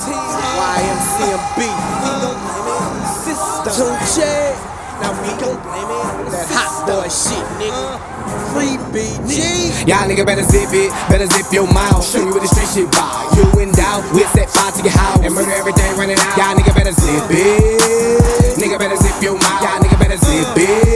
YMCMB, System J. Now we gon' blame it on that hot boy shit, nigga. Free BG. Y'all nigga better zip your mouth. Show you what the street shit about. You in doubt, we'll set fire to your house and murder everything running out. Y'all nigga better zip it. Nigga better zip your mouth. Y'all nigga better zip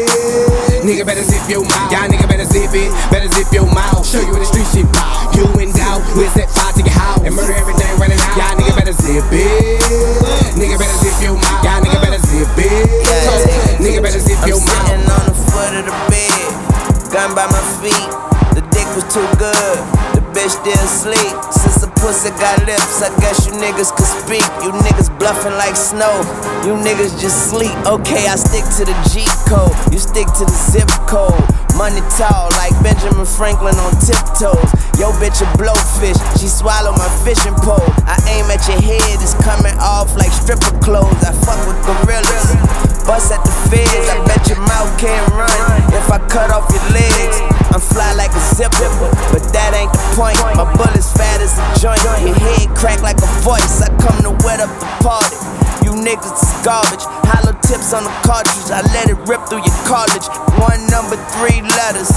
it. Nigga better zip your mouth. Y'all nigga better zip it. Better zip your mouth. Show you what the street shit about. You in doubt, we'll set fire to your house and murder everything running out. Y'all nigga better zip it. Nigga better zip your mouth. Y'all nigga better zip it. Nigga better zip your mouth. I'm sitting on the foot of the bed, gun by my feet. The dick was too good, the bitch didn't sleep. Since the pussy got lips, I guess you niggas could speak. You niggas bluffing like snow, you niggas just sleep. Okay, I stick to the G code, you stick to the zip code. Money tall like Benjamin Franklin on tiptoes. Yo bitch a blowfish, she swallow my fishing pole. I aim at your head, it's coming off like stripper clothes. I fuck with gorillas, bust at the feds. I bet your mouth can't run if I cut off your legs. I'm fly like a zipper, but that ain't the point. My bullet's fat as a joint, your head crack like a voice. I come to wet up the party. You niggas is garbage. Hollow tips on the cartridge, I let it rip through your cartilage. 1 number 3 letters,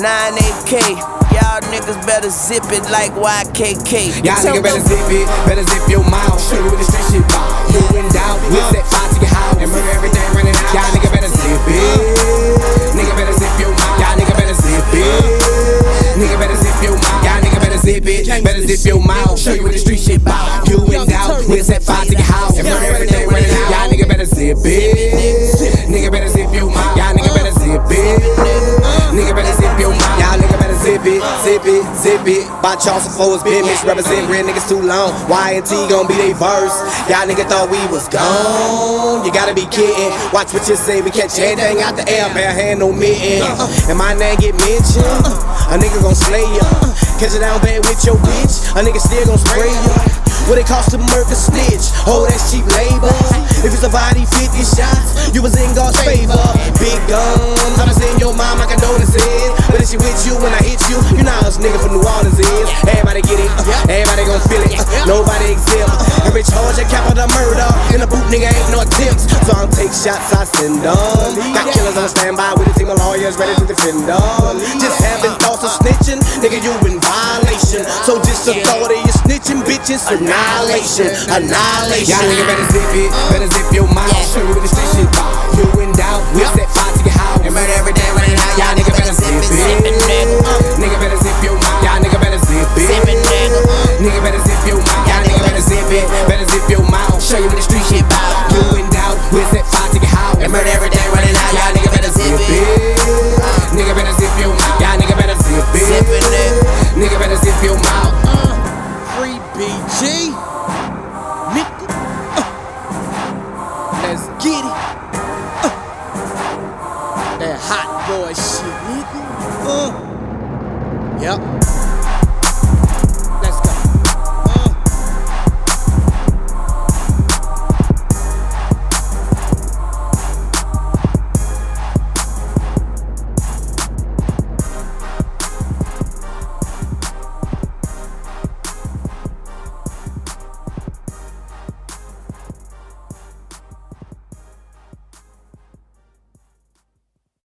9AK. Y'all niggas better zip it like YKK. Y'all niggas better zip your mouth. Show you what the street shit about. You in doubt, we'll set fire to your house and murder everything running out. Y'all niggas better zip it. Nigga better zip your mouth. Y'all niggas better zip it. Nigga better zip your mouth. Y'all niggas better zip it. Better zip your mouth. Show you what the street shit about. You in doubt, we'll set fire to your house and murder everything running out. Y'all niggas better zip it. Nigga better zip your mouth. Y'all niggas better zip it. Nigga better zip your mouth. Y'all niggas better zip it. Zip it. By Charles Foes business. Represent real niggas too long. Y&T gon' be they verse. Y'all niggas thought we was gone. You gotta be kidding. Watch what you say. We catch everything out the air. Bare hand, no mitten. And my name get mentioned, a nigga gon' slay ya. Catch it down bad with your bitch, a nigga still gon' spray ya. What it cost to murder snitch? Oh, that's cheap labor. If it's a body 50 shots, you was in God's favor. Big guns, I was in your mom, I condolences. But if she with you when I hit you, you know how this nigga from New Orleans is. Everybody get it, everybody gon' feel it. Nobody exempt. Every charge of capital murder. In a boot, nigga ain't no attempts. So I don't take shots, I send them. Got killers on standby with a team of lawyers ready to defend them. Just having thoughts of snitching, nigga, you in violation. So just the thought of you snitching, bitches, annihilation. Y'all nigga better zip your mouth. Show you what the street shit about. You in doubt, we'll set fire to your house and murder everything running out. Y'all nigga better zip it. Nigga better zip your mouth. Y'all nigga better zip it. Nigga better zip your mouth. Y'all nigga better zip it. Better zip your mouth. Show you what the street shit about. You in doubt, we'll set fire to your house and murder everything running out. Y'all nigga better zip it. Nigga better zip your mouth. Y'all nigga better zip it. Nigga better zip your mouth. Free BG. Nigga. Let's get it. That hot boy shit, nigga. Yep.